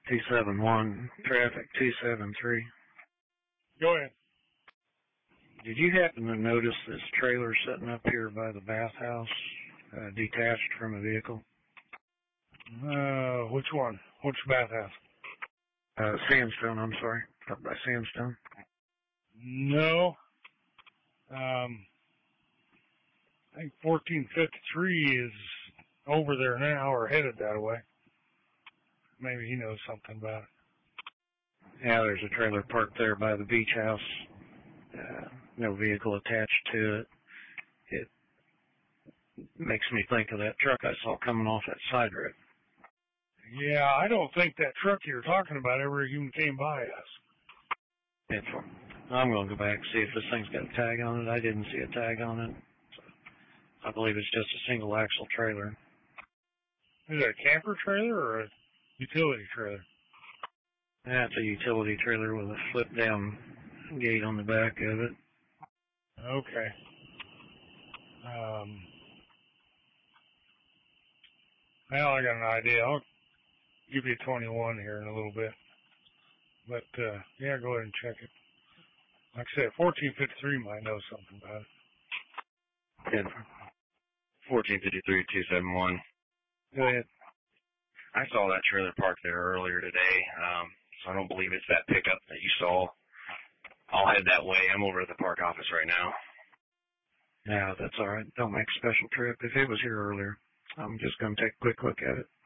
271, traffic 273. Go ahead. Did you happen to notice this trailer sitting up here by the bathhouse, detached from a vehicle? Which one? Which bathhouse? Sandstone, I'm sorry. Up by Sandstone. No. I think 1453 is over there now, or headed that way. Maybe he knows something about it. Yeah, there's a trailer parked there by the beach house. No vehicle attached to it. It makes me think of that truck I saw coming off that side road. Yeah, I don't think that truck you're talking about ever even came by us. I'm going to go back and see if this thing's got a tag on it. I didn't see a tag on it. So I believe it's just a single axle trailer. Is it a camper trailer or a utility trailer? That's a utility trailer with a flip down gate on the back of it. Okay. Now I got an idea. I'll give you 21 here in a little bit. But, yeah, go ahead and check it. Like I said, 1453 might know something about it. Yeah. 1453, 271. Go ahead. I saw that trailer parked there earlier today, so I don't believe it's that pickup that you saw. I'll head that way. I'm over at the park office right now. Yeah, that's all right. Don't make a special trip. If it was here earlier, I'm just going to take a quick look at it.